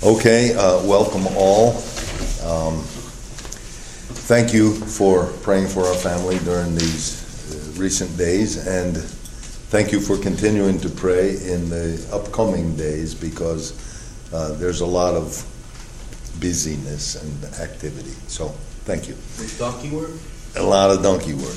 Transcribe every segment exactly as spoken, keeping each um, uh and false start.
Okay, uh, welcome all. Um, thank you for praying for our family during these uh, recent days, and thank you for continuing to pray in the upcoming days, because uh, there's a lot of busyness and activity. So, thank you. Is donkey work? A lot of donkey work.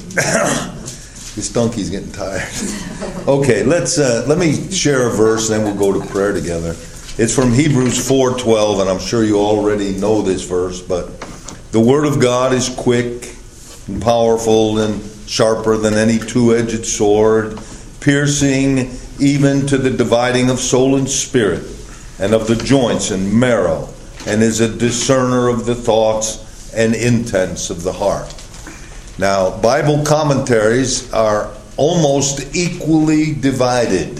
This donkey's getting tired. Okay, let's uh, let me share a verse, and then we'll go to prayer together. It's from Hebrews four twelve, and I'm sure you already know this verse, but the Word of God is quick and powerful and sharper than any two-edged sword, piercing even to the dividing of soul and spirit, and of the joints and marrow, and is a discerner of the thoughts and intents of the heart. Now, Bible commentaries are almost equally divided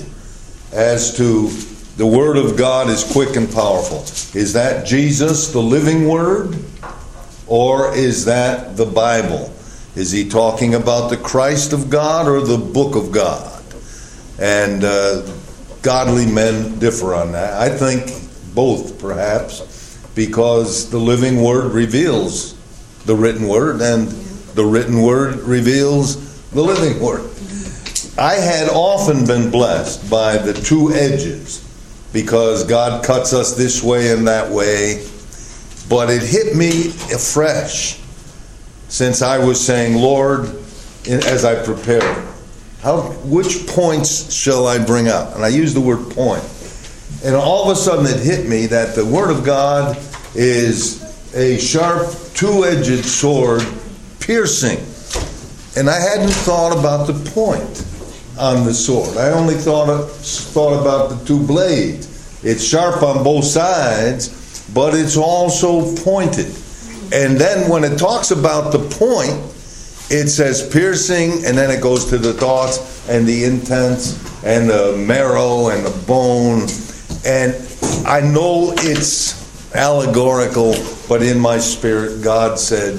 as to the Word of God is quick and powerful. Is that Jesus, the living Word? Or is that the Bible? Is he talking about the Christ of God or the book of God? And uh, godly men differ on that. I think both, perhaps, because the living Word reveals the written Word, and the written Word reveals the living Word. I had often been blessed by the two edges, because God cuts us this way and that way. But it hit me afresh since I was saying, Lord, as I prepared, how, which points shall I bring up? And I use the word point. And all of a sudden it hit me that the Word of God is a sharp, two-edged sword, piercing. And I hadn't thought about the point on the sword. I only thought of, thought about the two blades. It's sharp on both sides, but it's also pointed. And then when it talks about the point, it says piercing, and then it goes to the thoughts and the intents and the marrow and the bone. And I know it's allegorical, but in my spirit, God said,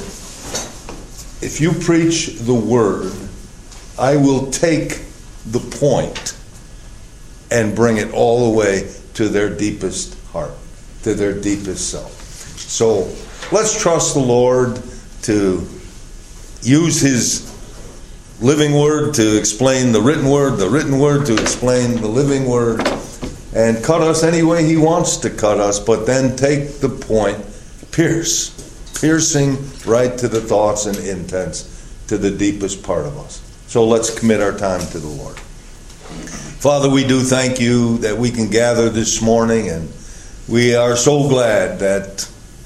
if you preach the Word, I will take the point and bring it all the way to their deepest heart, to their deepest self. So let's trust the Lord to use His living Word to explain the written Word, the written Word to explain the living Word, and cut us any way He wants to cut us, but then take the point, pierce, piercing right to the thoughts and intents, to the deepest part of us. So let's commit our time to the Lord. Father, we do thank you that we can gather this morning, and we are so glad that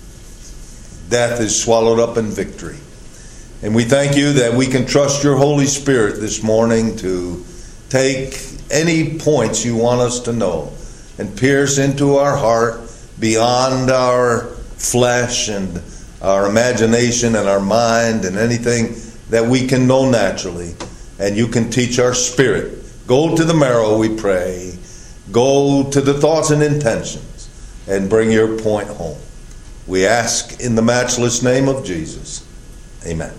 death is swallowed up in victory. And we thank you that we can trust your Holy Spirit this morning to take any points you want us to know and pierce into our heart beyond our flesh and our imagination and our mind and anything that we can know naturally. And you can teach our spirit. Go to the marrow, we pray. Go to the thoughts and intentions and bring your point home. We ask in the matchless name of Jesus. Amen.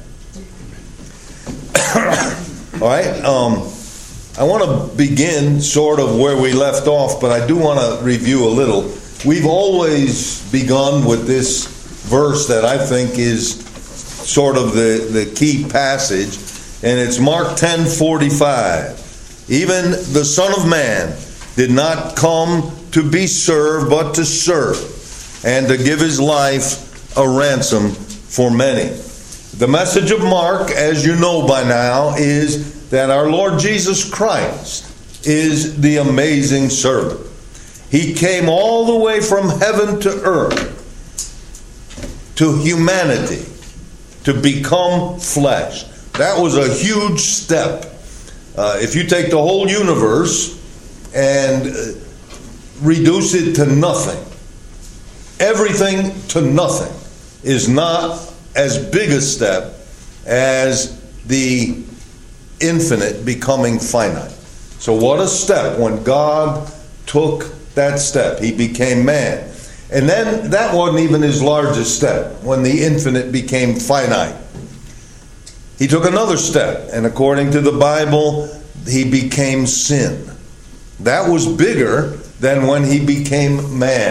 All right. Um, I want to begin sort of where we left off, but I do want to review a little. We've always begun with this verse that I think is sort of the, the key passage, and it's Mark ten forty-five. Even the Son of Man did not come to be served, but to serve, and to give his life a ransom for many. The message of Mark, as you know by now, is that our Lord Jesus Christ is the amazing servant. He came all the way from heaven to earth, to humanity, to become flesh. That was a huge step. Uh, if you take the whole universe and uh, reduce it to nothing, everything to nothing is not as big a step as the infinite becoming finite. So what a step when God took that step. He became man. And then that wasn't even his largest step, when the infinite became finite. He took another step, and according to the Bible, he became sin. That was bigger than when he became man.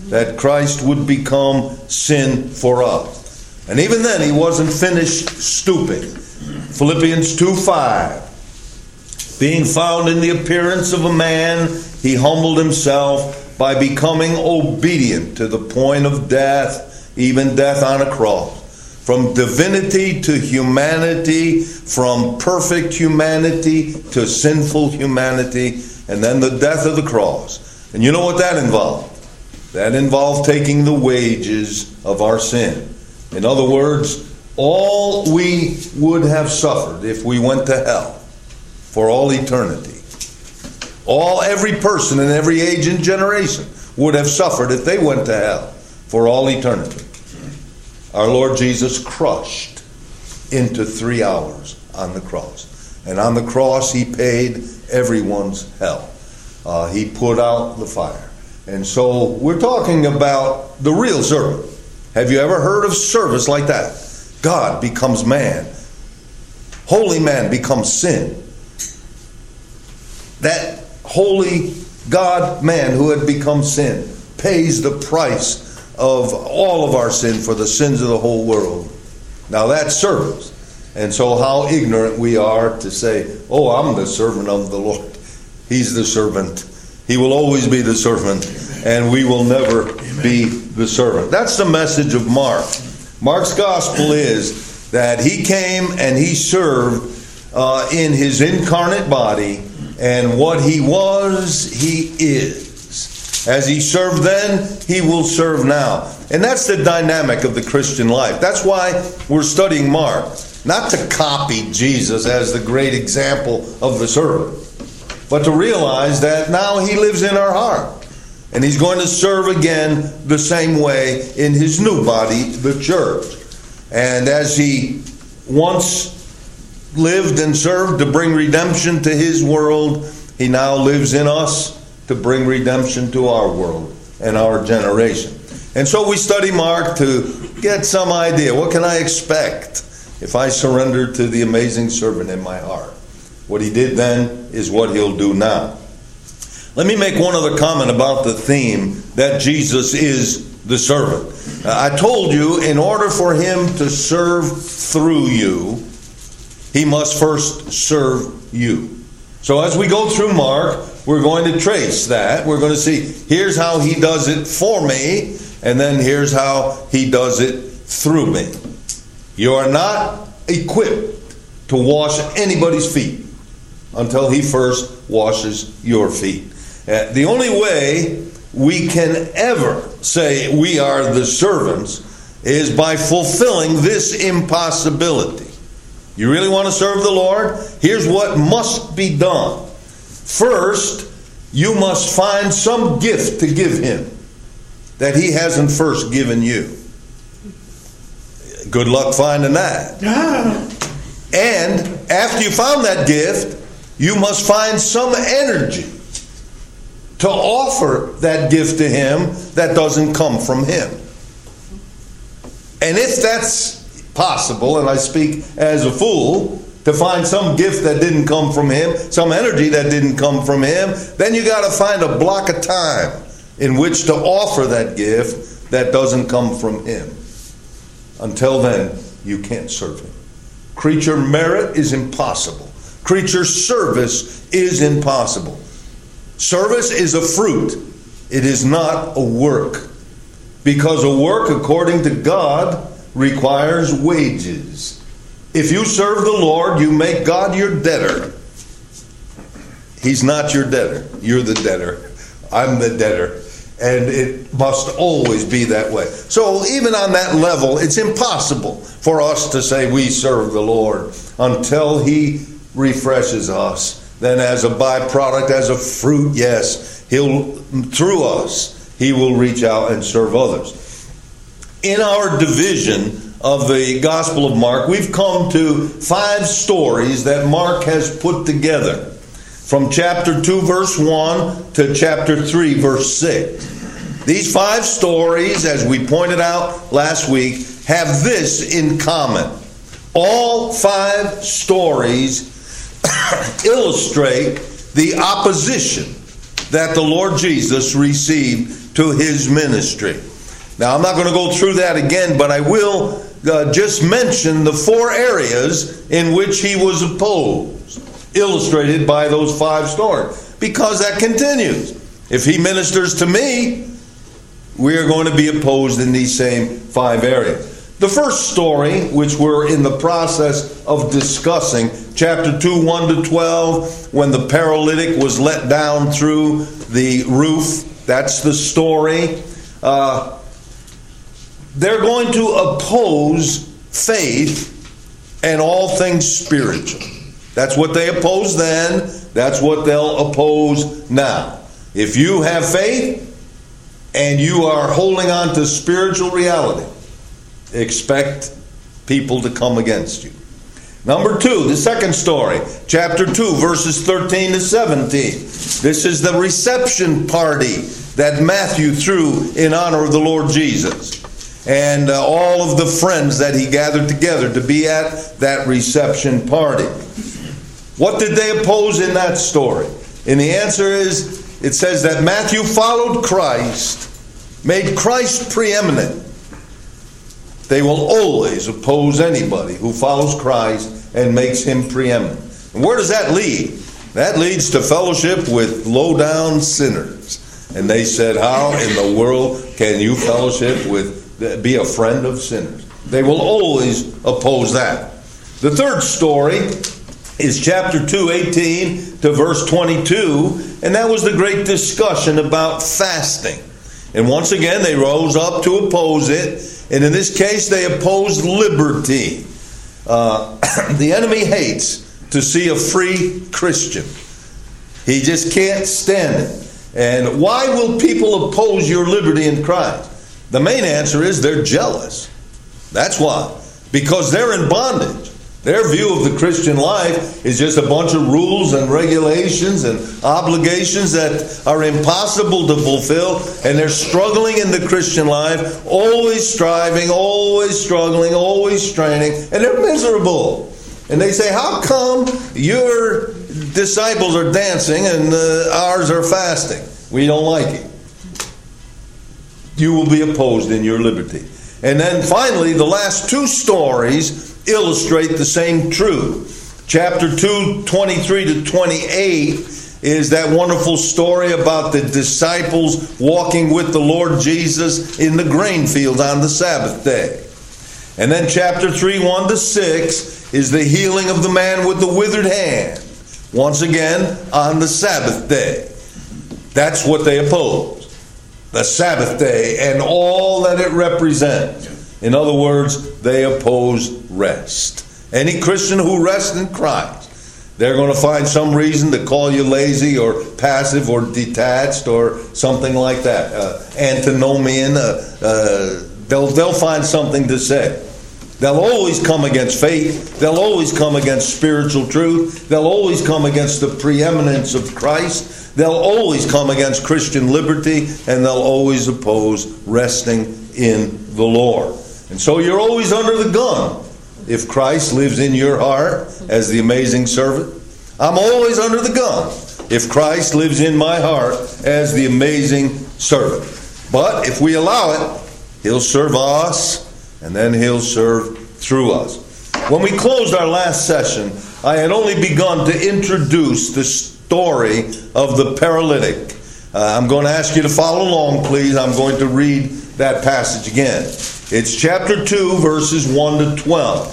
that Christ would become sin for us. And even then, he wasn't finished stooping. Philippians two five. Being found in the appearance of a man, he humbled himself by becoming obedient to the point of death, even death on a cross. From divinity to humanity, from perfect humanity to sinful humanity, and then the death of the cross. And you know what that involved? That involved taking the wages of our sin. In other words, all we would have suffered if we went to hell for all eternity. All, every person in every age and generation would have suffered if they went to hell for all eternity. Our Lord Jesus crushed into three hours on the cross. And on the cross, he paid everyone's hell. Uh, he put out the fire. And so we're talking about the real servant. Have you ever heard of service like that? God becomes man. Holy man becomes sin. That holy God man who had become sin pays the price of all of our sin for the sins of the whole world. Now that's service. And so how ignorant we are to say, oh, I'm the servant of the Lord. He's the servant. He will always be the servant, and we will never Amen. Be the servant. That's the message of Mark. Mark's gospel is that he came and he served uh, in his incarnate body, and what he was, he is. As he served then, he will serve now. And that's the dynamic of the Christian life. That's why we're studying Mark. Not to copy Jesus as the great example of the servant, but to realize that now he lives in our heart. And he's going to serve again the same way in his new body, the church. And as he once lived and served to bring redemption to his world, he now lives in us to bring redemption to our world and our generation. And so we study Mark to get some idea. What can I expect if I surrender to the amazing servant in my heart? What he did then is what he'll do now. Let me make one other comment about the theme that Jesus is the servant. Uh, I told you, in order for him to serve through you, he must first serve you. So as we go through Mark, we're going to trace that. We're going to see, here's how he does it for me, and then here's how he does it through me. You are not equipped to wash anybody's feet until he first washes your feet. Uh, the only way we can ever say we are the servants is by fulfilling this impossibility. You really want to serve the Lord? Here's what must be done. First, you must find some gift to give him that he hasn't first given you. Good luck finding that. And after you found that gift, you must find some energy to offer that gift to him that doesn't come from him. And if that's possible, and I speak as a fool, to find some gift that didn't come from him, some energy that didn't come from him, then you got to find a block of time in which to offer that gift that doesn't come from him. Until then, you can't serve him. Creature merit is impossible. Creature service is impossible. Service is a fruit. It is not a work. Because a work, according to God, requires wages. If you serve the Lord, you make God your debtor. He's not your debtor. You're the debtor. I'm the debtor. And it must always be that way. So even on that level, it's impossible for us to say we serve the Lord until he refreshes us. Then as a byproduct, as a fruit, yes, he'll, through us, he will reach out and serve others. In our division of the Gospel of Mark, we've come to five stories that Mark has put together. From chapter two, verse one to chapter three, verse six. These five stories, as we pointed out last week, have this in common. All five stories illustrate the opposition that the Lord Jesus received to his ministry. Now, I'm not going to go through that again, but I will uh, just mention the four areas in which he was opposed, illustrated by those five stories, because that continues. If he ministers to me, we are going to be opposed in these same five areas. The first story, which we're in the process of discussing, chapter two, one to twelve, when the paralytic was let down through the roof, that's the story. Uh, they're going to oppose faith and all things spiritual. That's what they opposed then. That's what they'll oppose now. If you have faith and you are holding on to spiritual reality, expect people to come against you. Number two, the second story, chapter two, verses thirteen to seventeen. This is the reception party that Matthew threw in honor of the Lord Jesus. And uh, all of the friends that he gathered together to be at that reception party. What did they oppose in that story? And the answer is, it says that Matthew followed Christ, made Christ preeminent. They will always oppose anybody who follows Christ and makes him preeminent. And where does that lead? That leads to fellowship with low-down sinners. And they said, how in the world can you fellowship with, be a friend of sinners? They will always oppose that. The third story is chapter two, eighteen to verse twenty-two. And that was the great discussion about fasting. And once again, they rose up to oppose it. And in this case, they opposed liberty. Uh, the enemy hates to see a free Christian. He just can't stand it. And why will people oppose your liberty in Christ? The main answer is they're jealous. That's why. Because they're in bondage. Their view of the Christian life is just a bunch of rules and regulations and obligations that are impossible to fulfill. And they're struggling in the Christian life, always striving, always struggling, always straining. And they're miserable. And they say, how come your disciples are dancing and uh, ours are fasting? We don't like it. You will be opposed in your liberty. And then finally, the last two stories illustrate the same truth. Chapter two, twenty-three to twenty-eight is that wonderful story about the disciples walking with the Lord Jesus in the grain fields on the Sabbath day. And then chapter three, one to six is the healing of the man with the withered hand. Once again, on the Sabbath day. That's what they oppose. The Sabbath day and all that it represents. In other words, they oppose rest. Any Christian who rests in Christ, they're going to find some reason to call you lazy or passive or detached or something like that. Uh, antinomian, uh, uh, they'll, they'll find something to say. They'll always come against faith. They'll always come against spiritual truth. They'll always come against the preeminence of Christ. They'll always come against Christian liberty, and they'll always oppose resting in the Lord. And so you're always under the gun if Christ lives in your heart as the amazing servant. I'm always under the gun if Christ lives in my heart as the amazing servant. But if we allow it, he'll serve us, and then he'll serve through us. When we closed our last session, I had only begun to introduce the story of the paralytic. Uh, I'm going to ask you to follow along, please. I'm going to read that passage again. It's chapter two, verses one to twelve.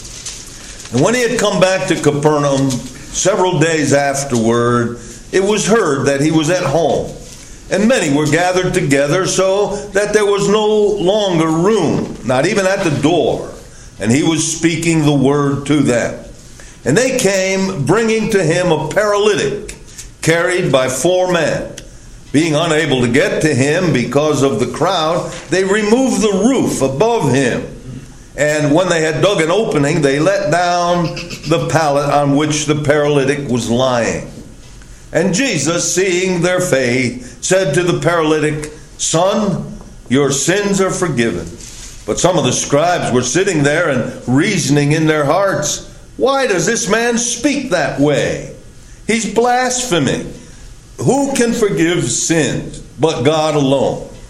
And when he had come back to Capernaum several days afterward, it was heard that he was at home. And many were gathered together so that there was no longer room, not even at the door. And he was speaking the word to them. And they came, bringing to him a paralytic, carried by four men. Being unable to get to him because of the crowd, they removed the roof above him. And when they had dug an opening, they let down the pallet on which the paralytic was lying. And Jesus, seeing their faith, said to the paralytic, "Son, your sins are forgiven." But some of the scribes were sitting there and reasoning in their hearts, "Why does this man speak that way? He's blaspheming. Who can forgive sins but God alone?"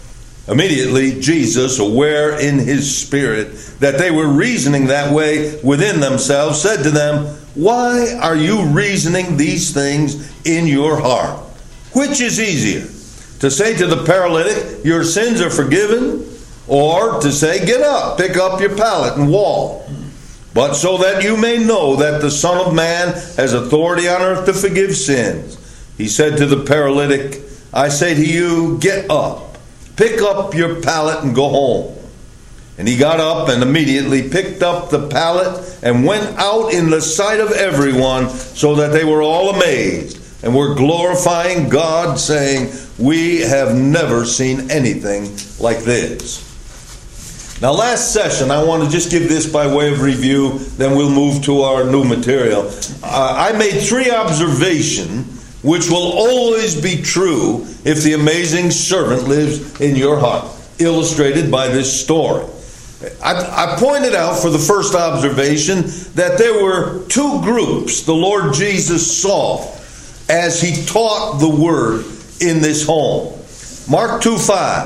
Immediately, Jesus, aware in his spirit that they were reasoning that way within themselves, said to them, "Why are you reasoning these things in your heart? Which is easier, to say to the paralytic, 'Your sins are forgiven,' or to say, 'Get up, pick up your pallet and walk'? But so that you may know that the Son of Man has authority on earth to forgive sins." He said to the paralytic, "I say to you, get up, pick up your pallet and go home." And he got up and immediately picked up the pallet and went out in the sight of everyone, so that they were all amazed and were glorifying God, saying, "We have never seen anything like this." Now, last session, I want to just give this by way of review, then we'll move to our new material. Uh, I made three observations which will always be true if the amazing servant lives in your heart, illustrated by this story. I, I pointed out for the first observation that there were two groups the Lord Jesus saw as he taught the word in this home. Mark two five,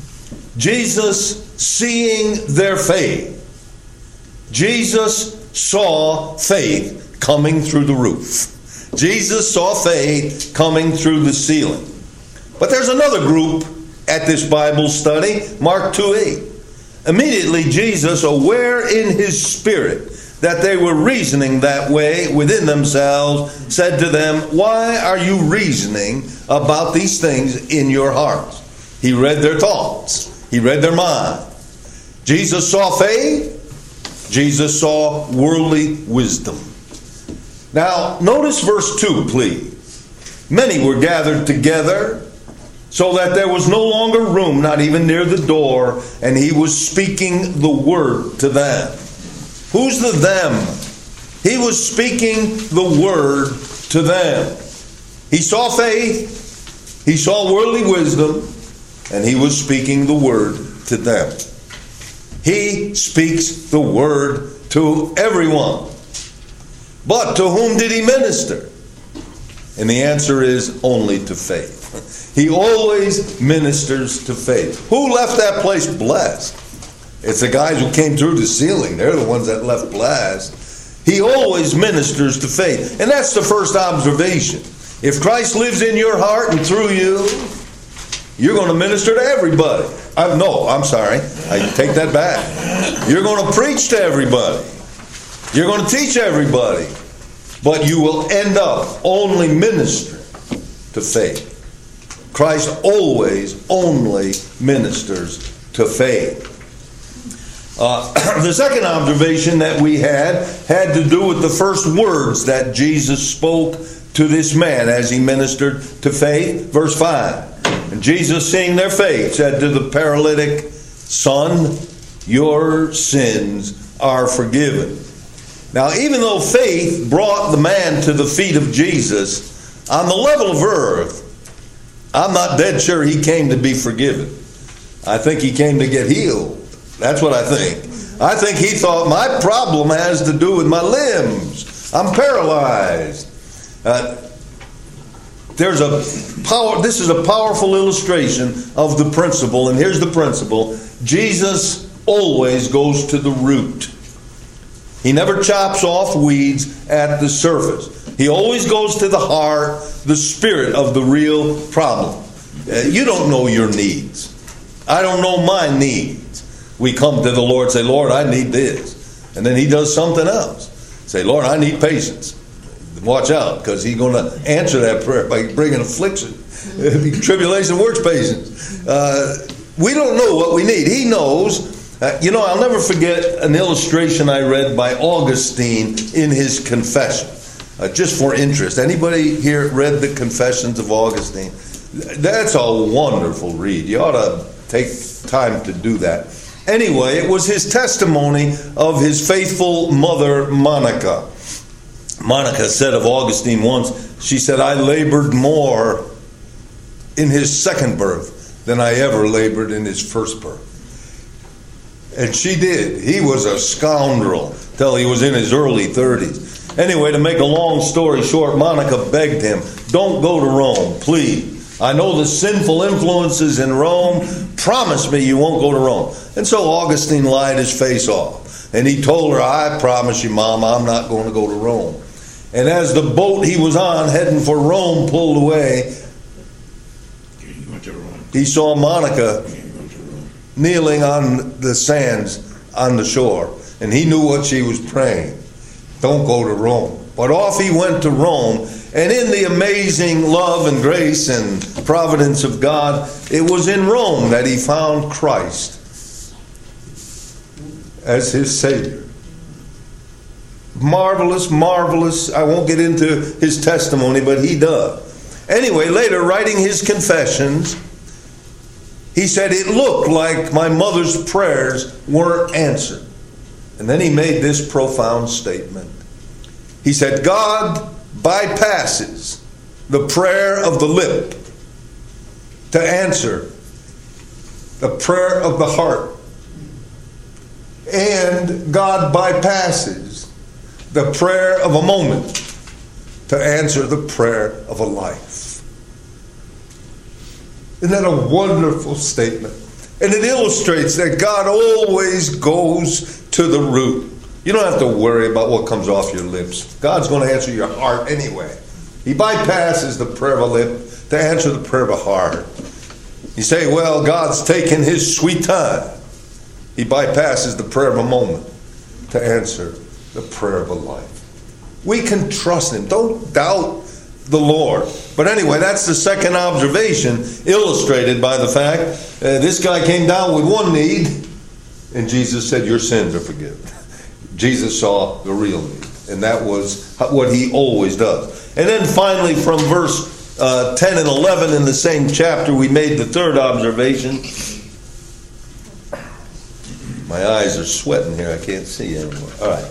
Jesus seeing their faith. Jesus saw faith coming through the roof. Jesus saw faith coming through the ceiling. But there's another group at this Bible study, Mark two eight. Immediately Jesus, aware in his spirit that they were reasoning that way within themselves, said to them, "Why are you reasoning about these things in your hearts?" He read their thoughts. He read their mind. Jesus saw faith. Jesus saw worldly wisdom. Now, notice verse two, please. Many were gathered together, so that there was no longer room, not even near the door, and he was speaking the word to them. Who's the them? He was speaking the word to them. He saw faith, he saw worldly wisdom, and he was speaking the word to them. He speaks the word to everyone. But to whom did he minister? And the answer is only to faith. He always ministers to faith. Who left that place blessed? It's the guys who came through the ceiling. They're the ones that left blessed. He always ministers to faith. And that's the first observation. If Christ lives in your heart and through you, you're going to minister to everybody. I, no, I'm sorry. I take that back. You're going to preach to everybody. You're going to teach everybody. But you will end up only ministering to faith. Christ always only ministers to faith. Uh, the second observation that we had had to do with the first words that Jesus spoke to this man as he ministered to faith. Verse five. And Jesus, seeing their faith, said to the paralytic, "Son, your sins are forgiven." Now, even though faith brought the man to the feet of Jesus, on the level of earth, I'm not dead sure he came to be forgiven. I think he came to get healed. That's what I think. I think he thought, my problem has to do with my limbs. I'm paralyzed. Uh, there's a power. This is a powerful illustration of the principle, and here's the principle. Jesus always goes to the root. He never chops off weeds at the surface. He always goes to the heart, the spirit of the real problem. Uh, you don't know your needs. I don't know my needs. We come to the Lord and say, "Lord, I need this." And then he does something else. Say, "Lord, I need patience." Watch out, because he's going to answer that prayer by bringing affliction. Tribulation works patience. Uh, we don't know what we need. He knows. Uh, you know, I'll never forget an illustration I read by Augustine in his Confession. Uh, just for interest. Anybody here read the Confessions of Augustine? That's a wonderful read. You ought to take time to do that. Anyway, it was his testimony of his faithful mother, Monica. Monica said of Augustine once, she said, "I labored more in his second birth than I ever labored in his first birth." And she did. He was a scoundrel till he was in his early thirties. Anyway, to make a long story short, Monica begged him, "Don't go to Rome, please. I know the sinful influences in Rome. Promise me you won't go to Rome. And so Augustine lied his face off. And he told her, I promise you, Mom, I'm not going to go to Rome. And as the boat he was on heading for Rome pulled away, he saw Monica kneeling on the sands on the shore. And he knew what she was praying. Don't go to Rome. But off he went to Rome. And in the amazing love and grace and providence of God, it was in Rome that he found Christ as his Savior. Marvelous, marvelous. I won't get into his testimony, but he does. Anyway, later, writing his confessions, he said, it looked like my mother's prayers weren't answered. And then he made this profound statement. He said, God bypasses the prayer of the lip to answer the prayer of the heart. And God bypasses the prayer of a moment to answer the prayer of a life. Isn't that a wonderful statement? And it illustrates that God always goes to the root. You don't have to worry about what comes off your lips. God's going to answer your heart anyway. He bypasses the prayer of a lip to answer the prayer of a heart. You say, well, God's taking his sweet time. He bypasses the prayer of a moment to answer the prayer of a life. We can trust him. Don't doubt the Lord. But anyway, that's the second observation illustrated by the fact uh, this guy came down with one need, and Jesus said, your sins are forgiven. Jesus saw the real need, and that was what he always does. And then finally, from verse uh, ten and eleven in the same chapter, we made the third observation. My eyes are sweating here. I can't see anymore. All right.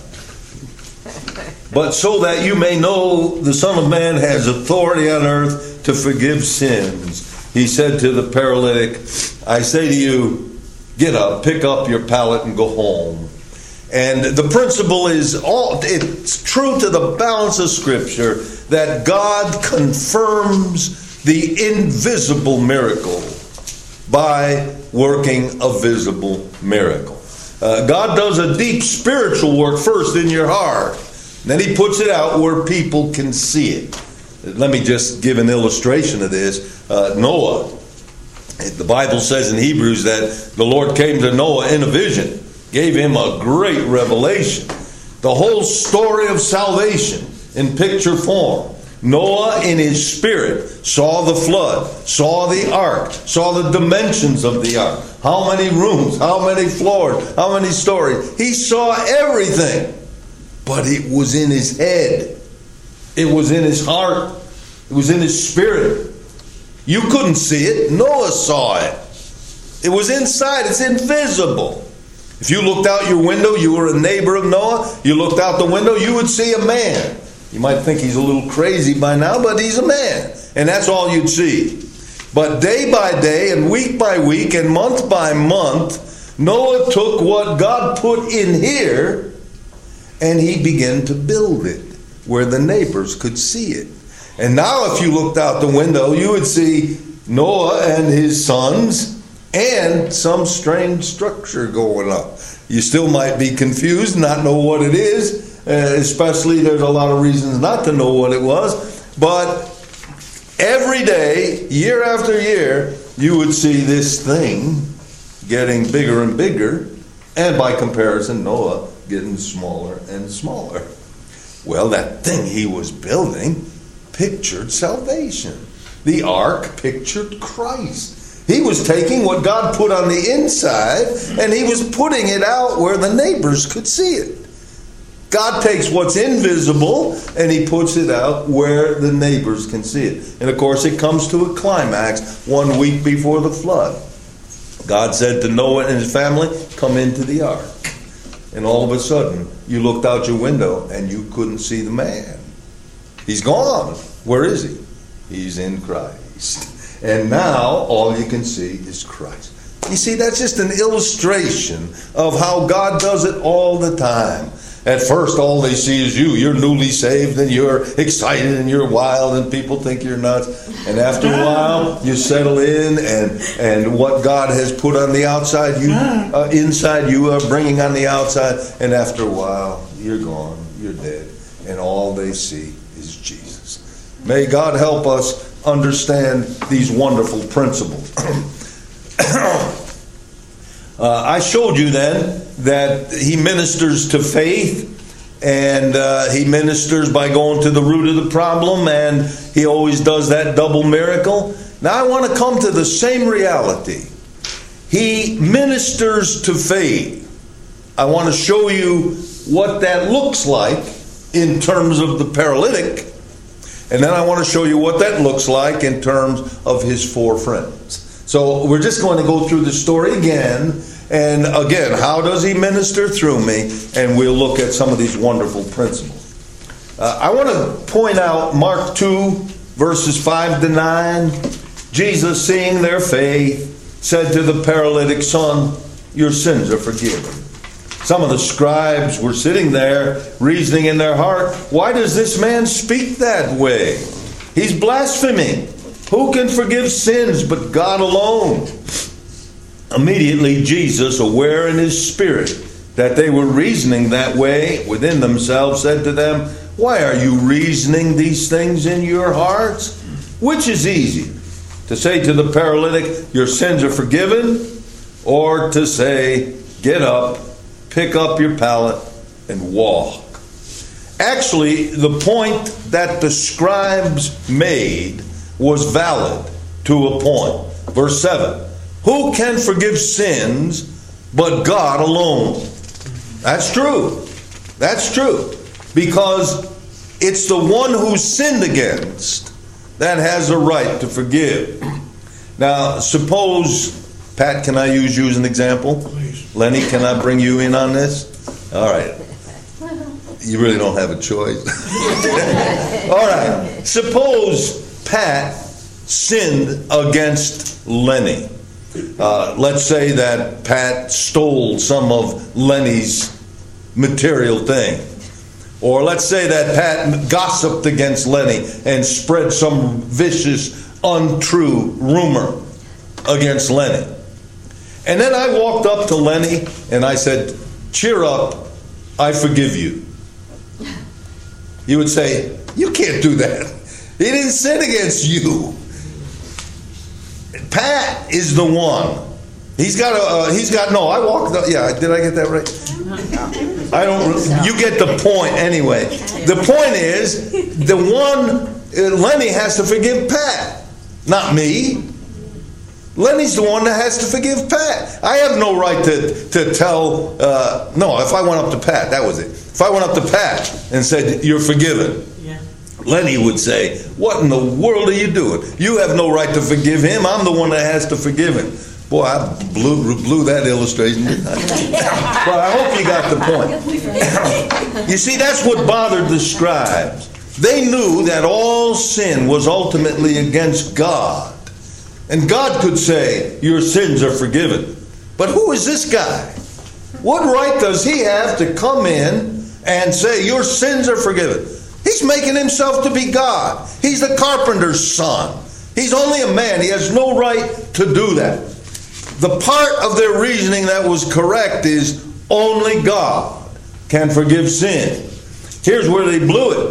But so that you may know the Son of Man has authority on earth to forgive sins, he said to the paralytic, I say to you, get up, pick up your pallet, and go home. And the principle is, all it's true to the balance of Scripture that God confirms the invisible miracle by working a visible miracle. Uh, God does a deep spiritual work first in your heart. Then he puts it out where people can see it. Let me just give an illustration of this. Uh, Noah. The Bible says in Hebrews that the Lord came to Noah in a vision. Gave him a great revelation. The whole story of salvation in picture form. Noah in his spirit saw the flood, saw the ark, saw the dimensions of the ark. How many rooms, how many floors, how many stories. He saw everything. But it was in his head. It was in his heart. It was in his spirit. You couldn't see it. Noah saw it. It was inside. It's invisible. If you looked out your window, you were a neighbor of Noah, you looked out the window, you would see a man. You might think he's a little crazy by now, but he's a man. And that's all you'd see. But day by day and week by week and month by month, Noah took what God put in here and he began to build it where the neighbors could see it. And now if you looked out the window, you would see Noah and his sons and some strange structure going up. You still might be confused, not know what it is, uh, especially there's a lot of reasons not to know what it was. But every day, year after year, you would see this thing getting bigger and bigger, and by comparison, Noah getting smaller and smaller. Well, that thing he was building pictured salvation. The ark pictured Christ. He was taking what God put on the inside and he was putting it out where the neighbors could see it. God takes what's invisible and he puts it out where the neighbors can see it. And of course it comes to a climax one week before the flood. God said to Noah and his family, come into the ark. And all of a sudden you looked out your window and you couldn't see the man. He's gone. Where is he? He's in Christ. And now all you can see is Christ. You see, that's just an illustration of how God does it all the time. At first, all they see is you. You're newly saved, and you're excited, and you're wild, and people think you're nuts. And after a while, you settle in, and and what God has put on the outside, you uh, inside, you are bringing on the outside. And after a while, you're gone. You're dead, and all they see is Jesus. May God help us understand these wonderful principles. uh, I showed you then that he ministers to faith, and uh, he ministers by going to the root of the problem, and he always does that double miracle. Now I want to come to the same reality. He ministers to faith. I want to show you what that looks like in terms of the paralytic, and then I want to show you what that looks like in terms of his four friends. So we're just going to go through the story again. And again, how does he minister through me? And we'll look at some of these wonderful principles. Uh, I want to point out Mark two, verses five to nine. Jesus, seeing their faith, said to the paralytic, "Son, your sins are forgiven." Some of the scribes were sitting there, reasoning in their heart, "Why does this man speak that way? He's blaspheming. Who can forgive sins but God alone?" Immediately Jesus, aware in his spirit that they were reasoning that way within themselves, said to them, "Why are you reasoning these things in your hearts? Which is easier, to say to the paralytic, 'Your sins are forgiven,' or to say, 'Get up, pick up your pallet, and walk'?" Actually, the point that the scribes made was valid to a point. Verse seven. Who can forgive sins but God alone? That's true. That's true. Because it's the one who's sinned against that has a right to forgive. Now, suppose, Pat, can I use you as an example? Please. Lenny, can I bring you in on this? All right. You really don't have a choice. All right. Suppose Pat sinned against Lenny. Uh, let's say that Pat stole some of Lenny's material thing. Or let's say that Pat gossiped against Lenny and spread some vicious, untrue rumor against Lenny. And then I walked up to Lenny and I said, "Cheer up, I forgive you." You would say, "You can't do that. He didn't sin against you." Pat is the one. He's got a. Uh, he's got no. I walked. Up, yeah, did I get that right? I don't. You get the point anyway. The point is, the one uh, Lenny has to forgive Pat, not me. Lenny's the one that has to forgive Pat. I have no right to to tell. Uh, no, if I went up to Pat, that was it. If I went up to Pat and said, "You're forgiven," Lenny would say, "What in the world are you doing? You have no right to forgive him. I'm the one that has to forgive him." Boy, I blew, blew that illustration, didn't I? Well, I hope you got the point. You see, that's what bothered the scribes. They knew that all sin was ultimately against God. And God could say, "Your sins are forgiven." But who is this guy? What right does he have to come in and say, "Your sins are forgiven"? He's making himself to be God. He's the carpenter's son. He's only a man. He has no right to do that. The part of their reasoning that was correct is only God can forgive sin. Here's where they blew it.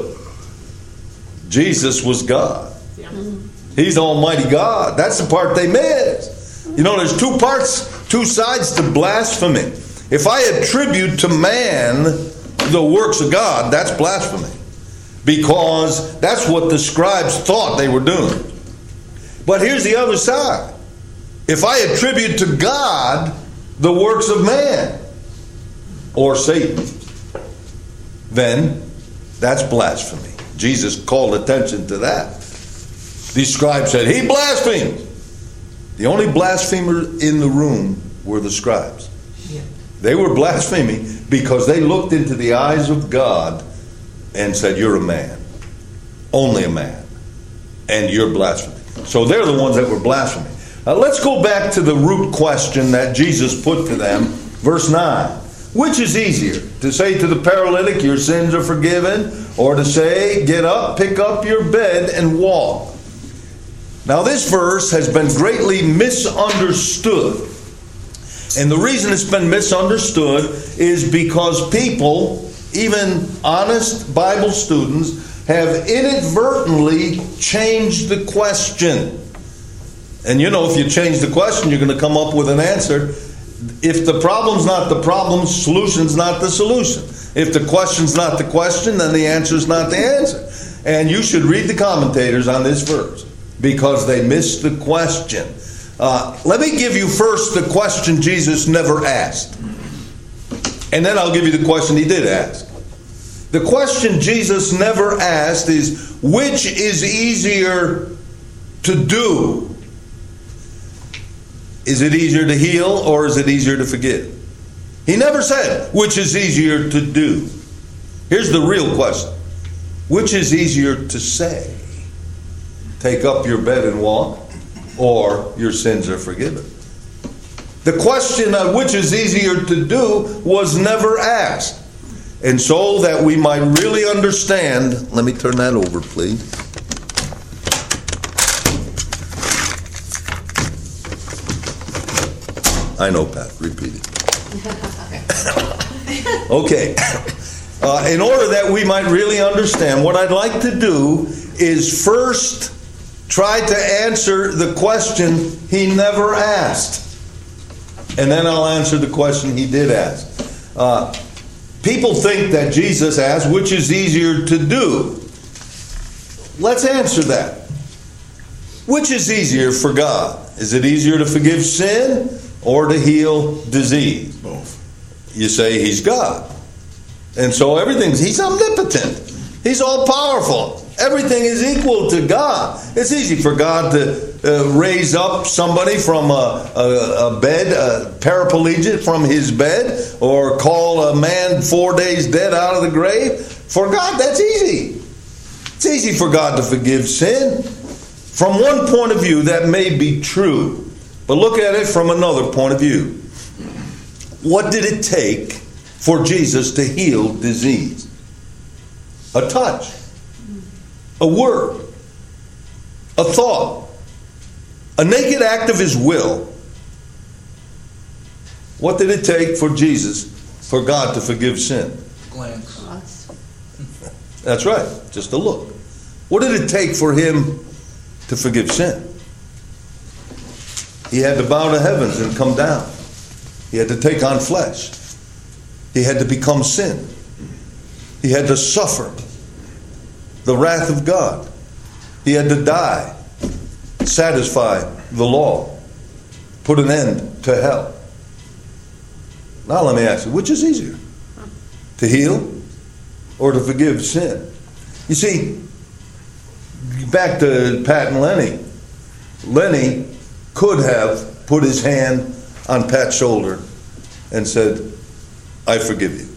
Jesus was God. He's Almighty God. That's the part they missed. You know, there's two parts, two sides to blasphemy. If I attribute to man the works of God, that's blasphemy. Because that's what the scribes thought they were doing. But here's the other side. If I attribute to God the works of man or Satan, then that's blasphemy. Jesus called attention to that. These scribes said, "He blasphemed." The only blasphemers in the room were the scribes. They were blaspheming because they looked into the eyes of God and said, "You're a man, only a man, and you're blaspheming." So they're the ones that were blaspheming. Now let's go back to the root question that Jesus put to them. Verse nine. Which is easier? To say to the paralytic, your sins are forgiven, or to say, get up, pick up your bed, and walk? Now this verse has been greatly misunderstood. And the reason it's been misunderstood is because people, even honest Bible students, have inadvertently changed the question. And you know, if you change the question, you're going to come up with an answer. If the problem's not the problem, solution's not the solution. If the question's not the question, then the answer's not the answer. And you should read the commentators on this verse, because they missed the question. Uh, let me give you first the question Jesus never asked. And then I'll give you the question he did ask. The question Jesus never asked is, which is easier to do? Is it easier to heal, or is it easier to forgive? He never said, which is easier to do? Here's the real question. Which is easier to say? Take up your bed and walk, or your sins are forgiven? The question of which is easier to do was never asked. And so that we might really understand, let me turn that over, please. I know, Pat. Repeat it. Okay. Uh, in order that we might really understand, what I'd like to do is first try to answer the question he never asked. And then I'll answer the question he did ask. Uh, people think that Jesus asked, which is easier to do? Let's answer that. Which is easier for God? Is it easier to forgive sin or to heal disease? Both. You say he's God. And so everything's, he's omnipotent. He's all powerful. Everything is equal to God. It's easy for God to uh, raise up somebody from a, a, a bed, a paraplegic from his bed, or call a man four days dead out of the grave. For God, that's easy. It's easy for God to forgive sin. From one point of view, that may be true. But look at it from another point of view. What did it take for Jesus to heal disease? A touch. A word, a thought, a naked act of his will. What did it take for Jesus, for God to forgive sin? Glance. That's right, just a look. What did it take for him to forgive sin? He had to bow to heavens and come down. He had to take on flesh. He had to become sin. He had to suffer the wrath of God. He had to die, satisfy the law, put an end to hell. Now let me ask you, which is easier? To heal or to forgive sin? You see, back to Pat and Lenny. Lenny could have put his hand on Pat's shoulder and said, I forgive you.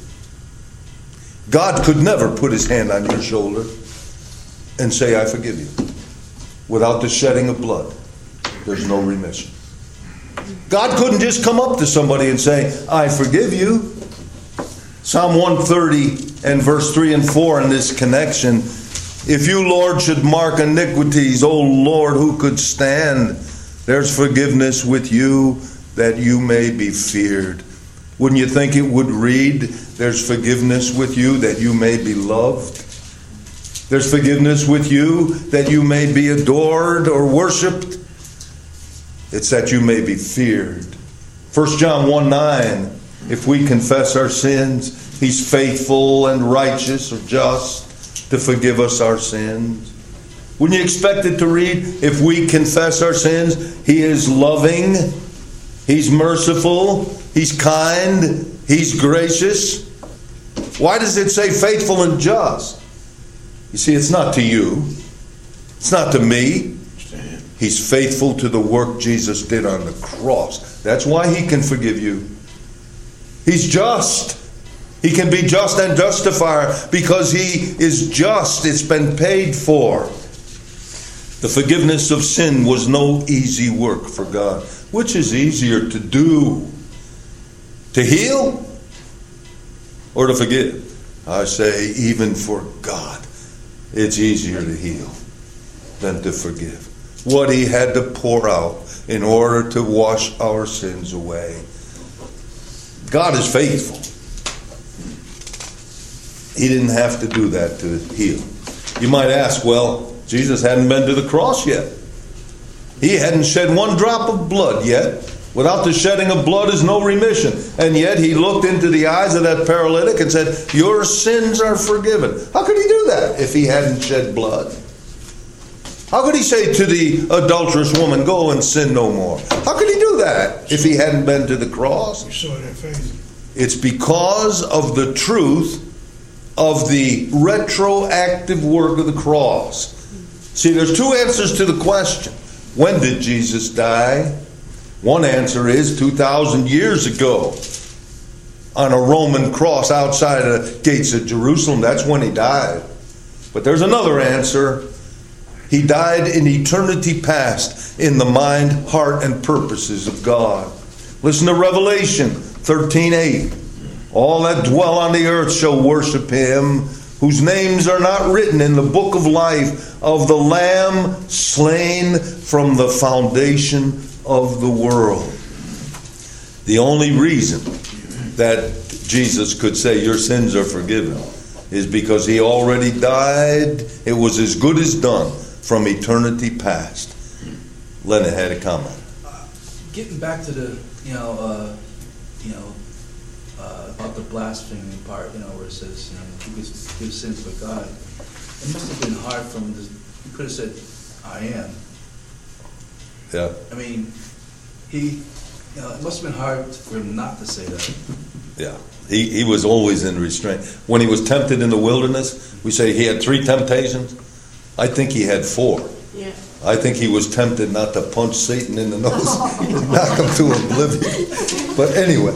God could never put his hand on your shoulder and say, I forgive you. Without the shedding of blood, there's no remission. God couldn't just come up to somebody and say, I forgive you. Psalm one thirty and verse three and four in this connection. If you, Lord, should mark iniquities, O Lord, who could stand? There's forgiveness with you that you may be feared. Wouldn't you think it would read, there's forgiveness with you that you may be loved? There's forgiveness with you that you may be adored or worshipped. It's that you may be feared. First John one nine, if we confess our sins, he's faithful and righteous or just to forgive us our sins. Wouldn't you expect it to read, if we confess our sins, he is loving, he's merciful, he's kind, he's gracious. Why does it say faithful and just? You see, it's not to you. It's not to me. He's faithful to the work Jesus did on the cross. That's why he can forgive you. He's just. He can be just and justifier because he is just. It's been paid for. The forgiveness of sin was no easy work for God. Which is easier to do? To heal or to forgive? I say, even for God, it's easier to heal than to forgive. What he had to pour out in order to wash our sins away. God is faithful. He didn't have to do that to heal. You might ask, well, Jesus hadn't been to the cross yet. He hadn't shed one drop of blood yet. Without the shedding of blood is no remission. And yet he looked into the eyes of that paralytic and said, your sins are forgiven. How could he do that if he hadn't shed blood? How could he say to the adulterous woman, go and sin no more? How could he do that if he hadn't been to the cross? You saw their face. It's because of the truth of the retroactive work of the cross. See, there's two answers to the question. When did Jesus die? One answer is two thousand years ago on a Roman cross outside the gates of Jerusalem. That's when he died. But there's another answer. He died in eternity past in the mind, heart, and purposes of God. Listen to Revelation thirteen eight. All that dwell on the earth shall worship him, whose names are not written in the book of life of the Lamb slain from the foundation of the world. The only reason that Jesus could say your sins are forgiven is because he already died. It was as good as done from eternity past. Leonard had a comment. Uh, getting back to the, you know, uh, you know, uh, about the blasphemy part, you know, where it says, you know, who gives, gives sins but God. It must have been hard for him to, he could have said, I am. Yeah. I mean, he, you know, it must have been hard for him not to say that. Yeah. He, he was always in restraint. When he was tempted in the wilderness, we say he had three temptations. I think he had four. Yeah. I think he was tempted not to punch Satan in the nose and knock him to oblivion. But anyway.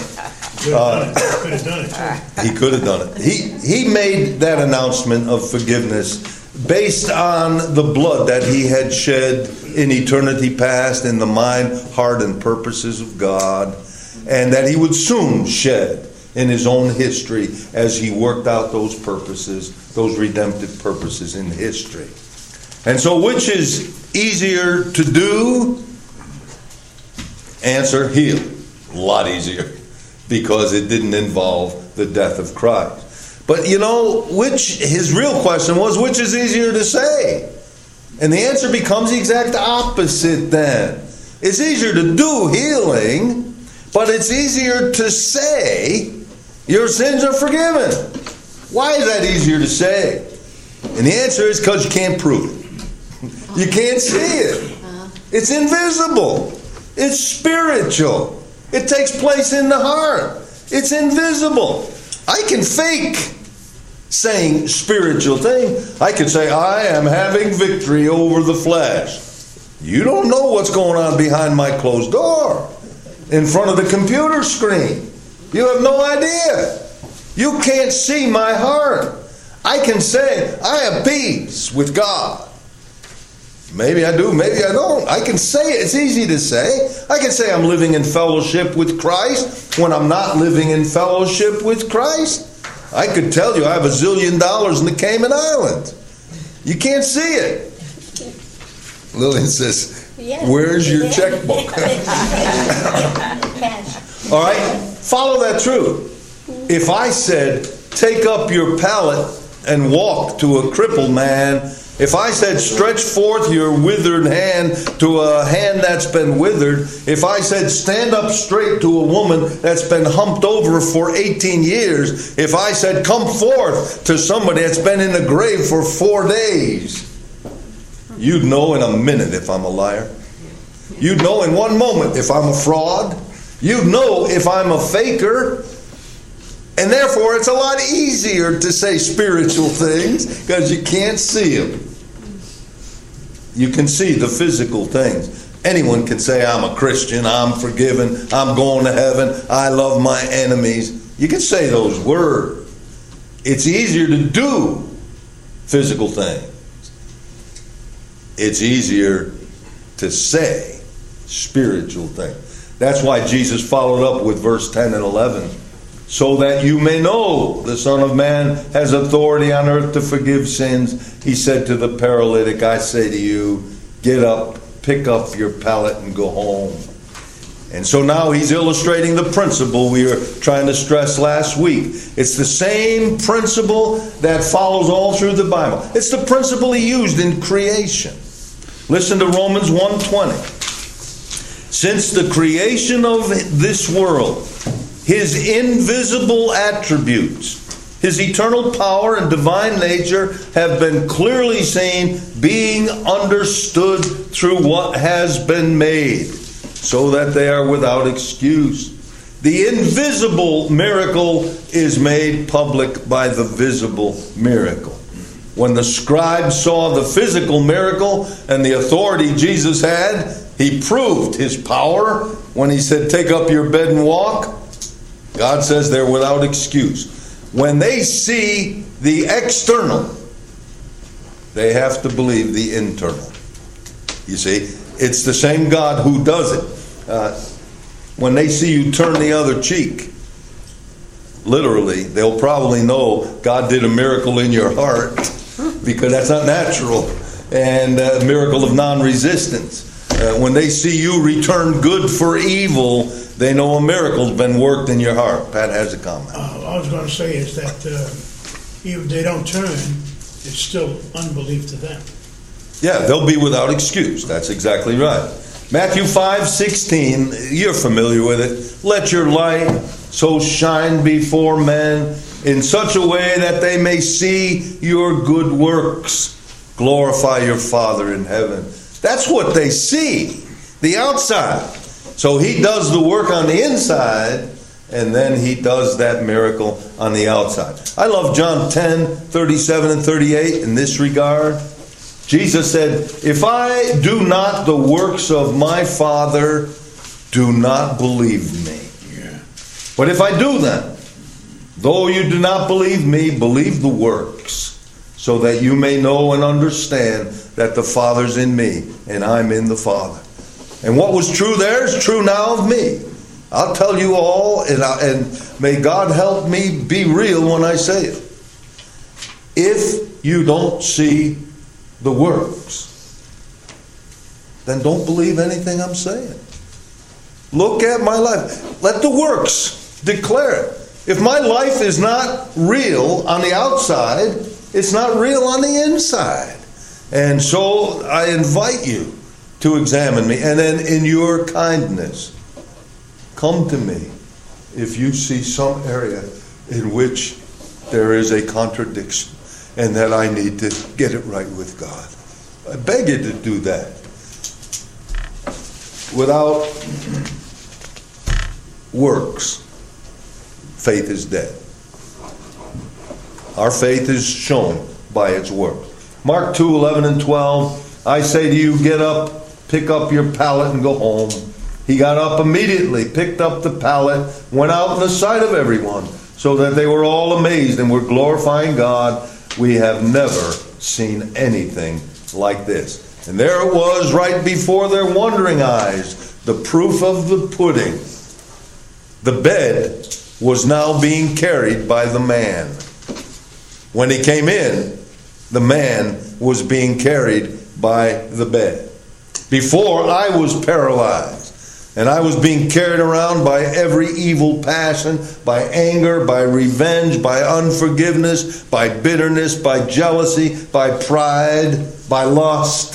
Uh, could have done it. He could have done it. He, he made that announcement of forgiveness based on the blood that he had shed in eternity past in the mind, heart, and purposes of God, and that he would soon shed in his own history as he worked out those purposes, those redemptive purposes in history. And so which is easier to do? Answer, heal. A lot easier, because it didn't involve the death of Christ. But you know, which his real question was, which is easier to say? And the answer becomes the exact opposite then. It's easier to do healing, but it's easier to say your sins are forgiven. Why is that easier to say? And the answer is because you can't prove it. You can't see it. It's invisible. It's spiritual. It takes place in the heart. It's invisible. I can fake saying spiritual thing. I can say, I am having victory over the flesh. You don't know what's going on behind my closed door, in front of the computer screen. You have no idea. You can't see my heart. I can say, I have peace with God. Maybe I do, maybe I don't. I can say it. It's easy to say. I can say I'm living in fellowship with Christ when I'm not living in fellowship with Christ. I could tell you I have a zillion dollars in the Cayman Islands. You can't see it. Lillian says, Yes. where's your checkbook? All right, follow that through. If I said, take up your pallet and walk to a crippled man, if I said, stretch forth your withered hand to a hand that's been withered, if I said, stand up straight to a woman that's been humped over for eighteen years, if I said, come forth to somebody that's been in the grave for four days, you'd know in a minute if I'm a liar. You'd know in one moment if I'm a fraud. You'd know if I'm a faker. And therefore, it's a lot easier to say spiritual things because you can't see them. You can see the physical things. Anyone can say, I'm a Christian, I'm forgiven, I'm going to heaven, I love my enemies. You can say those words. It's easier to do physical things. It's easier to say spiritual things. That's why Jesus followed up with verse ten and eleven. so that you may know the Son of Man has authority on earth to forgive sins. He said to the paralytic, I say to you, get up, pick up your pallet and go home. And so now he's illustrating the principle we were trying to stress last week. It's the same principle that follows all through the Bible. It's the principle he used in creation. Listen to Romans one twenty. Since the creation of this world, his invisible attributes, his eternal power and divine nature have been clearly seen, being understood through what has been made, so that they are without excuse. The invisible miracle is made public by the visible miracle. When the scribe saw the physical miracle and the authority Jesus had, he proved his power when he said, take up your bed and walk. God says they're without excuse. When they see the external, they have to believe the internal. You see, it's the same God who does it. Uh, when they see you turn the other cheek, literally, they'll probably know God did a miracle in your heart, because that's not natural, and a miracle of non-resistance. Uh, when they see you return good for evil, they know a miracle's been worked in your heart. Pat has a comment. Uh, all I was going to say is that uh, even if they don't turn, it's still unbelief to them. Yeah, they'll be without excuse. That's exactly right. Matthew five sixteen, you're familiar with it. Let your light so shine before men in such a way that they may see your good works. Glorify your Father in heaven. That's what they see, the outside. So he does the work on the inside, and then he does that miracle on the outside. I love John ten, thirty-seven and thirty-eight in this regard. Jesus said, if I do not the works of my Father, do not believe me. Yeah. But if I do them, though you do not believe me, believe the works, so that you may know and understand that the Father's in me, and I'm in the Father. And what was true there is true now of me. I'll tell you all, and, I, and may God help me be real when I say it. If you don't see the works, then don't believe anything I'm saying. Look at my life. Let the works declare it. If my life is not real on the outside, it's not real on the inside. And so I invite you to examine me. And then in your kindness, come to me if you see some area in which there is a contradiction and that I need to get it right with God. I beg you to do that. Without works, faith is dead. Our faith is shown by its work. Mark two, eleven and twelve, I say to you, get up, pick up your pallet and go home. He got up immediately, picked up the pallet, went out in the sight of everyone, so that they were all amazed and were glorifying God. We have never seen anything like this. And there it was, right before their wondering eyes, the proof of the pudding. The bed was now being carried by the man. When he came in, the man was being carried by the bed. Before, I was paralyzed, and I was being carried around by every evil passion, by anger, by revenge, by unforgiveness, by bitterness, by jealousy, by pride, by lust.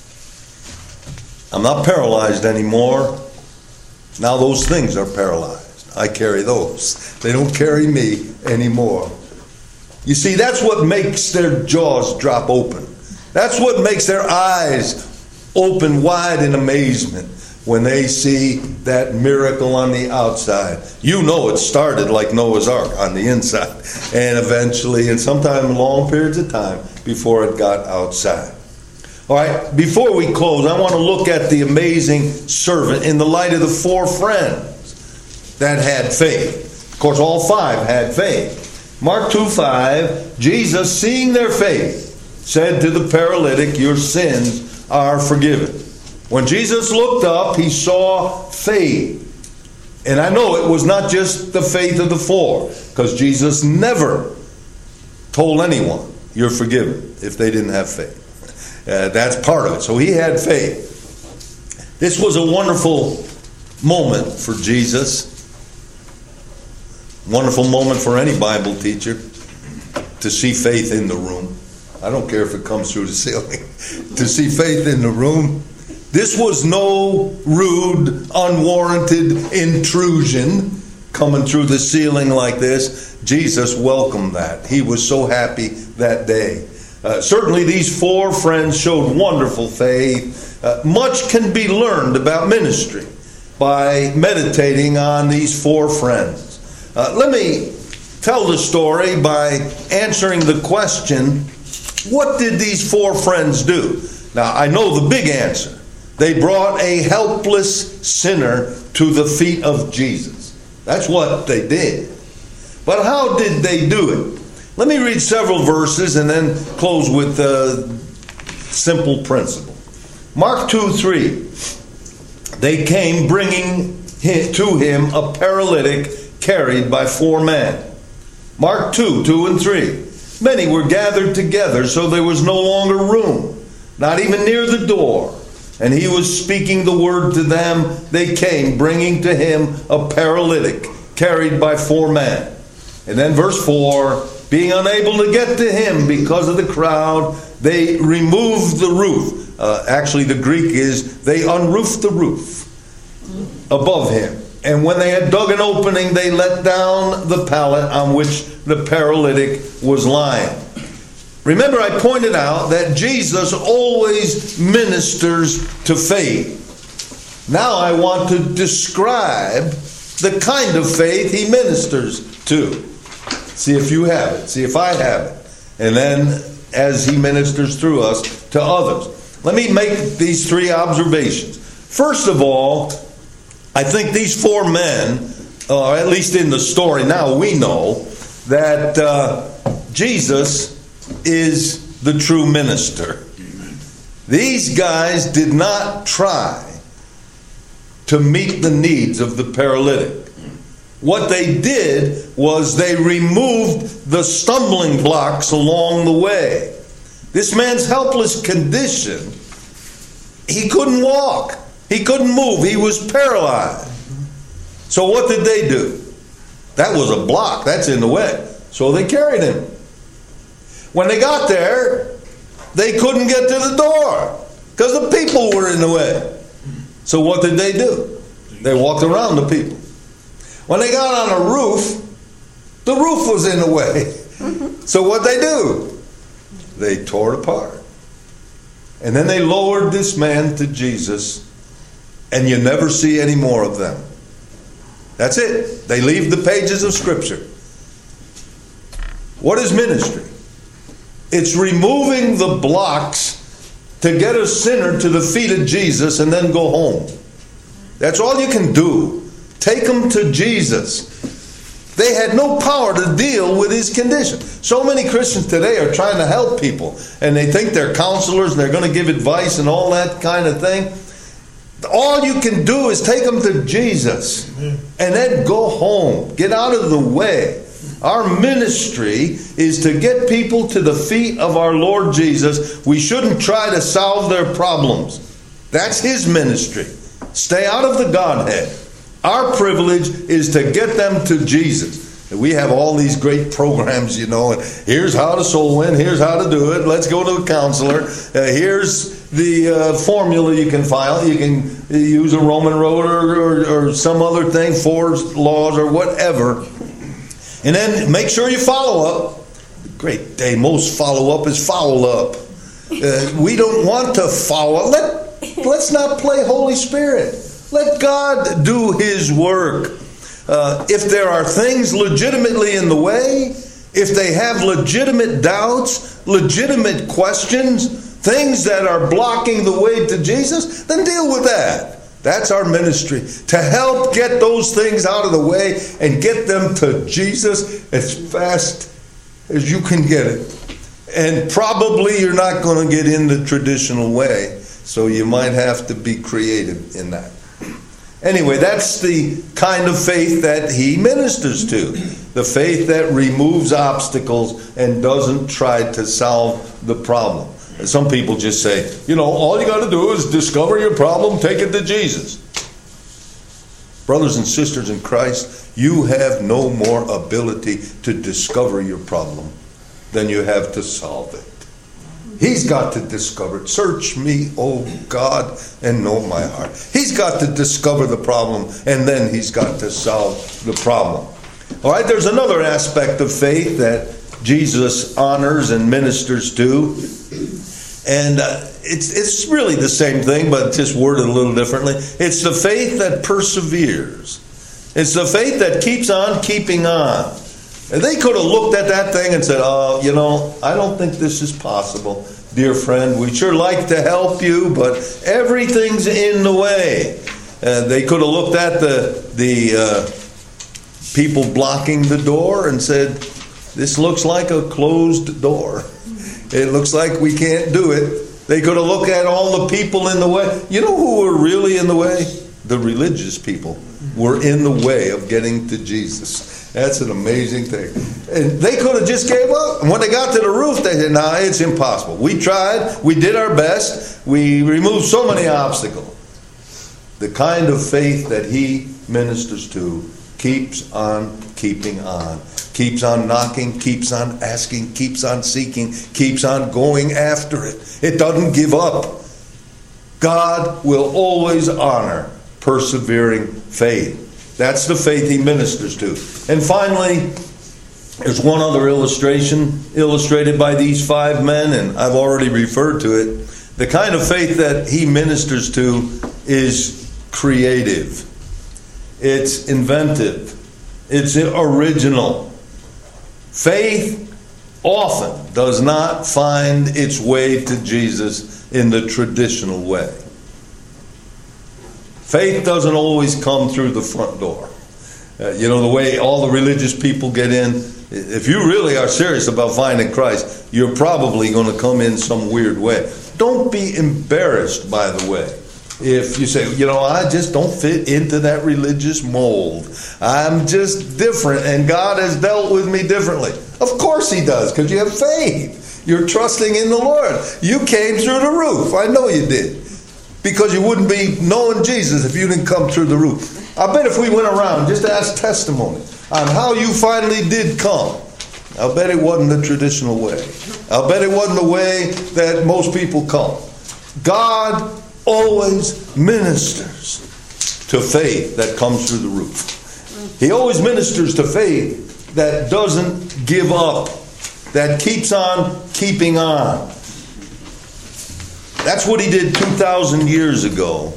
I'm not paralyzed anymore. Now those things are paralyzed. I carry those. They don't carry me anymore. You see, that's what makes their jaws drop open. That's what makes their eyes open wide in amazement when they see that miracle on the outside. You know it started like Noah's Ark on the inside, and eventually, and sometimes long periods of time, before it got outside. All right, before we close, I want to look at the amazing servant in the light of the four friends that had faith. Of course, all five had faith. Mark two five, Jesus, seeing their faith, said to the paralytic, your sins are forgiven. When Jesus looked up, he saw faith. And I know it was not just the faith of the four, because Jesus never told anyone, you're forgiven, if they didn't have faith. Uh, that's part of it. So he had faith. This was a wonderful moment for Jesus. Wonderful moment for any Bible teacher to see faith in the room. I don't care if it comes through the ceiling. To see faith in the room. This was no rude, unwarranted intrusion coming through the ceiling like this. Jesus welcomed that. He was so happy that day. Uh, certainly these four friends showed wonderful faith. Uh, much can be learned about ministry by meditating on these four friends. Uh, let me tell the story by answering the question, what did these four friends do? Now, I know the big answer. They brought a helpless sinner to the feet of Jesus. That's what they did. But how did they do it? Let me read several verses and then close with a simple principle. Mark two three. They came bringing to him a paralytic carried by four men. Mark two, two and three. Many were gathered together, so there was no longer room, not even near the door. And he was speaking the word to them. They came, bringing to him a paralytic, carried by four men. And then verse four, being unable to get to him because of the crowd, they removed the roof. Uh, actually, the Greek is, they unroofed the roof above him. And when they had dug an opening, they let down the pallet on which the paralytic was lying. Remember, I pointed out that Jesus always ministers to faith. Now I want to describe the kind of faith he ministers to. See if you have it. See if I have it. And then as he ministers through us to others. Let me make these three observations. First of all, I think these four men, or at least in the story now we know, that uh, Jesus is the true minister. These guys did not try to meet the needs of the paralytic. What they did was they removed the stumbling blocks along the way. This man's helpless condition, he couldn't walk. He couldn't move. He was paralyzed. So what did they do? That was a block. That's in the way. So they carried him. When they got there, they couldn't get to the door because the people were in the way. So what did they do? They walked around the people. When they got on a roof, the roof was in the way. So what they do? They tore it apart. And then they lowered this man to Jesus, and you never see any more of them. That's it. They leave the pages of Scripture. What is ministry? It's removing the blocks to get a sinner to the feet of Jesus and then go home. That's all you can do. Take them to Jesus. They had no power to deal with his condition. So many Christians today are trying to help people, and they think they're counselors and they're going to give advice and all that kind of thing. All you can do is take them to Jesus and then go home. Get out of the way. Our ministry is to get people to the feet of our Lord Jesus. We shouldn't try to solve their problems. That's his ministry. Stay out of the Godhead. Our privilege is to get them to Jesus. We have all these great programs, you know, and here's how to soul win, here's how to do it, let's go to a counselor, uh, here's the uh, formula you can file, you can use a Roman road or, or, or some other thing, Ford's laws or whatever, and then make sure you follow up. Great day, most follow up is foul up. Uh, we don't want to follow up. Let, let's not play Holy Spirit. Let God do his work. Uh, if there are things legitimately in the way, if they have legitimate doubts, legitimate questions, things that are blocking the way to Jesus, then deal with that. That's our ministry, to help get those things out of the way and get them to Jesus as fast as you can get it. And probably you're not going to get in the traditional way, so you might have to be creative in that. Anyway, that's the kind of faith that he ministers to. The faith that removes obstacles and doesn't try to solve the problem. Some people just say, you know, all you got to do is discover your problem, take it to Jesus. Brothers and sisters in Christ, you have no more ability to discover your problem than you have to solve it. He's got to discover it. Search me, O God, and know my heart. He's got to discover the problem, and then he's got to solve the problem. All right, there's another aspect of faith that Jesus honors and ministers to. And uh, it's it's really the same thing, but just worded a little differently. It's the faith that perseveres. It's the faith that keeps on keeping on. And they could have looked at that thing and said, oh, you know, I don't think this is possible. Dear friend, we'd sure like to help you, but everything's in the way. Uh, they could have looked at the, the uh, people blocking the door and said, this looks like a closed door. It looks like we can't do it. They could have looked at all the people in the way. You know who were really in the way? The religious people were in the way of getting to Jesus. That's an amazing thing. And they could have just gave up. And when they got to the roof, they said, nah, it's impossible. We tried. We did our best. We removed so many obstacles. The kind of faith that he ministers to keeps on keeping on. Keeps on knocking, keeps on asking, keeps on seeking, keeps on going after it. It doesn't give up. God will always honor persevering faith. That's the faith he ministers to. And finally, there's one other illustration illustrated by these five men, and I've already referred to it. The kind of faith that he ministers to is creative. It's inventive. It's original. Faith often does not find its way to Jesus in the traditional way. Faith doesn't always come through the front door. Uh, you know, the way all the religious people get in. If you really are serious about finding Christ, you're probably going to come in some weird way. Don't be embarrassed, by the way, if you say, you know, I just don't fit into that religious mold. I'm just different, and God has dealt with me differently. Of course he does, because you have faith. You're trusting in the Lord. You came through the roof. I know you did. Because you wouldn't be knowing Jesus if you didn't come through the roof. I bet if we went around just to ask testimony on how you finally did come, I'll bet it wasn't the traditional way. I'll bet it wasn't the way that most people come. God always ministers to faith that comes through the roof. He always ministers to faith that doesn't give up, that keeps on keeping on. That's what he did two thousand years ago.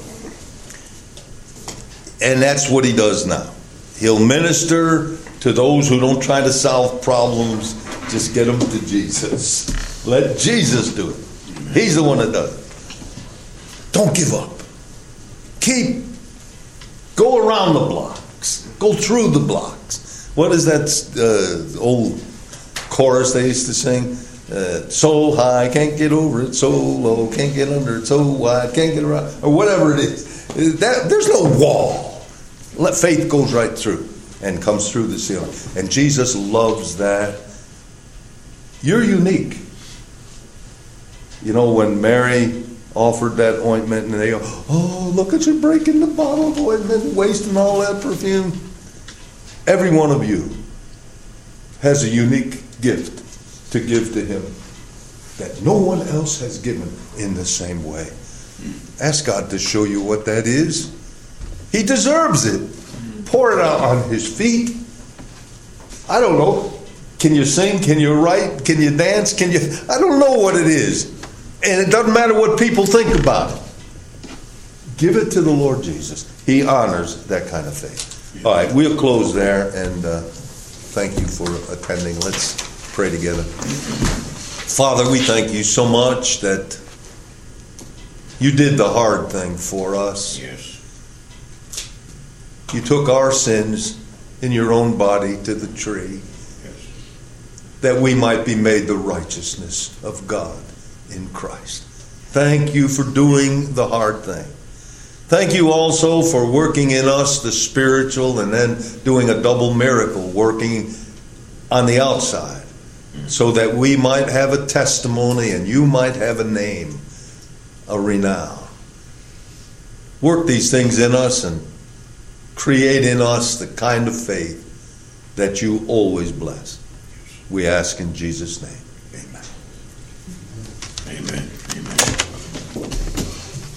And that's what he does now. He'll minister to those who don't try to solve problems. Just get them to Jesus. Let Jesus do it. He's the one that does it. Don't give up. Keep. Go around the blocks. Go through the blocks. What is that uh, old chorus they used to sing? Uh, so high, can't get over it. So low, can't get under it. So wide, can't get around. Or whatever it is. That, there's no wall. Let faith goes right through and comes through the ceiling. And Jesus loves that. You're unique. You know, when Mary offered that ointment and they go, oh, look at you breaking the bottle of ointment, wasting all that perfume. Every one of you has a unique gift to give to him that no one else has given in the same way. Ask God to show you what that is. He deserves it. Pour it out on his feet. I don't know. Can you sing? Can you write? Can you dance? Can you? I don't know what it is. And it doesn't matter what people think about it. Give it to the Lord Jesus. He honors that kind of faith. All right, we'll close there, and uh, thank you for attending. Let's pray together. Father, we thank you so much that you did the hard thing for us. Yes. You took our sins in your own body to the tree, Yes. that we might be made the righteousness of God in Christ. Thank you for doing the hard thing. Thank you also for working in us the spiritual and then doing a double miracle, working on the outside, so that we might have a testimony and you might have a name, a renown. Work these things in us and create in us the kind of faith that you always bless. We ask in Jesus' name. Amen. Amen.